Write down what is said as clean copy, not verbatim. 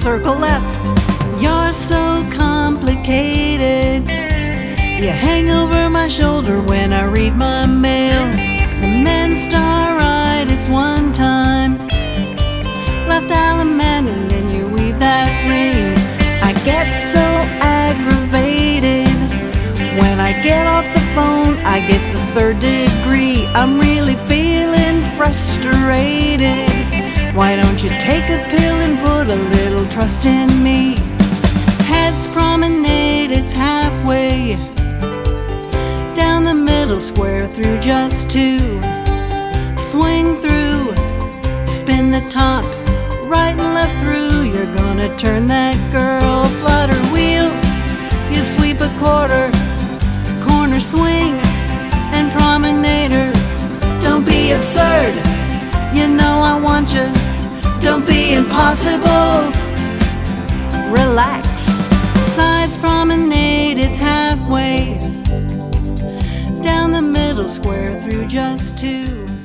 circle left. You're so complicated. You hang over my shoulder when I read my mail. The men's star right, it's one time. Left Alaman and then you weave that ring. I get so aggravated. When I get off the phone, I get the third degree. I'm really feeling frustrated. Why don't you take a pill and put a little trust in me? Heads promenade, it's halfway down the middle square through just two. Swing through, spin the top, right and left through. You're gonna turn that girl, flutter wheel. You sweep a quarter, corner swing and promenader. Don't be absurd, you know I want you. Don't be impossible, relax. Sides promenade, it's halfway down the middle square through just two.